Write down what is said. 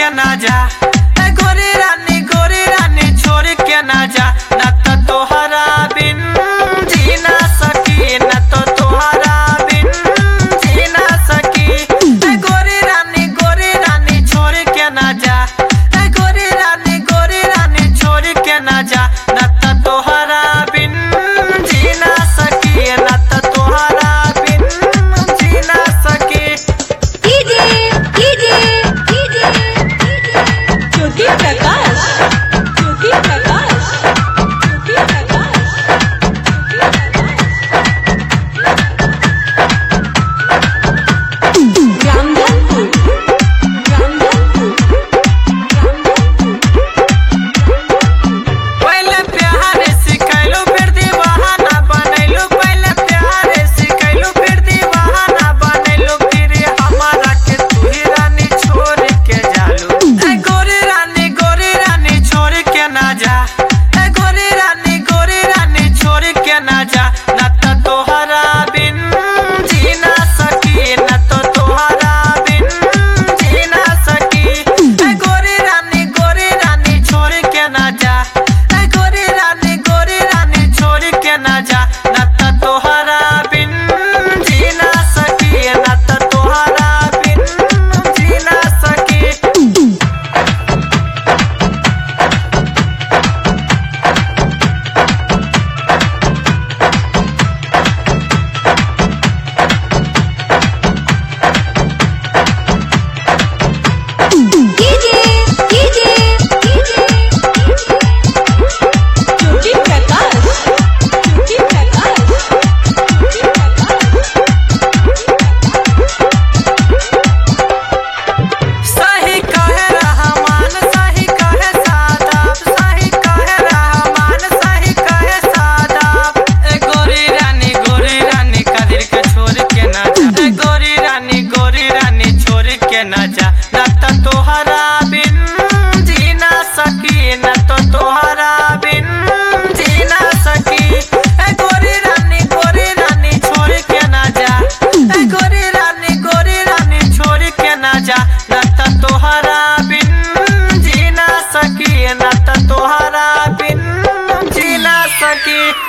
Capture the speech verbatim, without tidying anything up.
के ना जा। ए गोरी रानी गोरी रानी छोड़ के ना जा, ना तो तोहरा बिन जी ना सकी, ना तो तोहरा बिन जी ना सकी। ए गोरी रानी गोरी रानी छोड़ के ना जा। ए गोरी रानी गोरी रानी छोड़ के ना जा, ना तो तोहरा बिन जी ना सकी, ना तो तोहरा बिन जी ना सकी। DJ DJ DJ Jyoti Prakash Jyoti Prakash Jyoti Prakash Ramdhanpur Ramdhanpur पहले प्यार सिखैलू फिर दीवाना बनैलू, पहले प्यार सिखैलू फिर दीवाना बनैलू, फिर हमारा के तू ही रानी छोड़ के जालू। ए गोरी रानी गोरी रानी छोड़ के ना जा। ए गोरी रानी गोरी रानी छोड़ के ना जा, ना तो तोहरा बिन जी ना सकी, ना तो तोहरा बिन जी ना सकी। ए गोरी रानी गोरी रानी छोड़ के ना जा। ए गोरी रानी गोरी रानी छोड़ के ना जा, ना तो तोहरा बिन जी ना सकी, ना तो तोहरा बिन जी ना सकी। DJ DJ DJ Jyoti Prakash Jyoti Prakash Jyoti Prakash सही कहे रहमान सही कहे सादाब, सही कहे रहमान सही कहे सादाब। ए गोरी रानी गोरी रानी कादिर के छोड़ के ना जा। ए गोरी रानी गोरी रानी छोड़ के ना जा, ना तो तोहरा बिन जी ना सकी, ना तो तोहरा बिन जी ना सकी। ए गोरी रानी गोरी रानी छोड़ के ना जा। ए गोरी रानी गोरी रानी छोड़ के ना जा, ना तो तोहरा बिन जी ना सकी, ना तो तोहरा बिन जी ना सकी।